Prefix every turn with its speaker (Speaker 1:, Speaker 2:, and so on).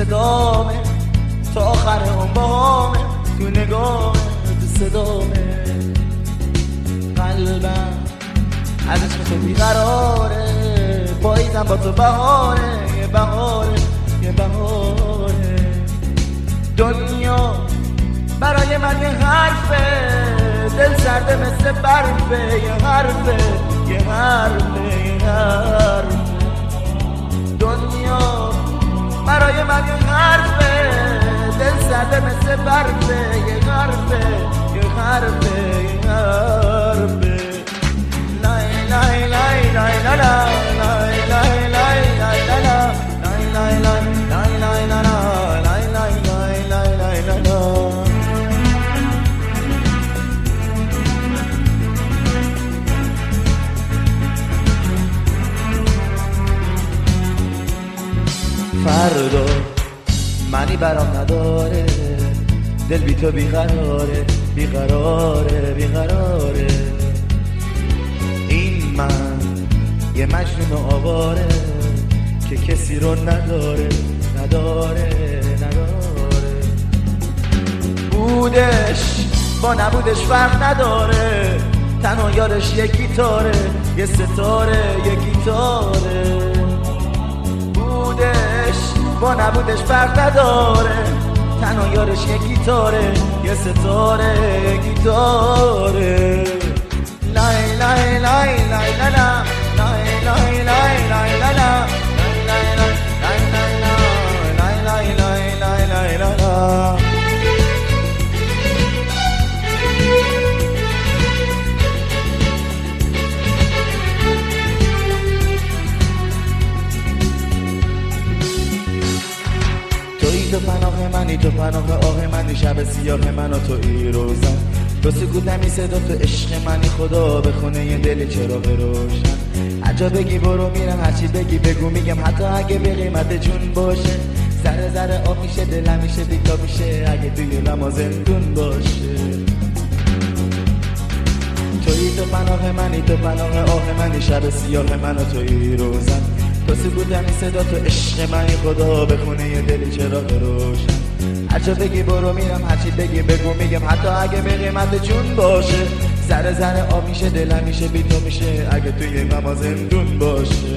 Speaker 1: صدامه تا آخر اون باهامه، تو نگامه تو صدامه. قلبم از عشق تو بیقراره، پاییزم با تو بهاره، یه بهاره یه بهاره. دنیا برای من یه حرفه، دل سرده مثل برفه، یه حرفه یه حرفه یه حرفه. دنیا برای من یه حرفه، دل سرده مثل برفه، یه حرفه یه حرفه یه حرفه. لای لای لای لای لای لای لای لای لای لای لای لای لای لای لای لای. فردا معنی برام نداره، دل بی تو بیقراره بیقراره بیقراره. این من یه مجنون و آواره که کسی رو نداره نداره نداره. بودش با نبودش فرق نداره، تنها یارش یه گیتاره، یه ستاره یه گیتاره. بودش با نبودش فرق نداره، تنها یارش یه گیتاره، یه ستاره یه گیتاره. لای لای لای لای لای لای لای لای لای لای لای لای لای. تو پناه منی، تو پناه آه منی، شب سیاه من و توی روزن. تو سکوتمی صدا تو عشق منی، خدا بخونه یه دل چراغ روشن. هرجا بگی برو میرم، هرچی بگی بگو میگم، حتی اگه به قیمت جون باشه. ذره ذره آب میشه دلم میشه بیتا میشه، اگه توی لما زندون باشه. توی تو پناه منی، تو پناه آه منی، شب سیاه من و توی روزن. تو سکوتمی صدا تو عشق منی، خدا بخونه یه دل چراغ روشن. هرچه بگی برو میرم، هرچی بگی بگو میگم، حتی اگه به قیمت جون باشه. ذره ذره آب میشه دلم میشه بی تو میشه، اگه توی غم زندون باشه.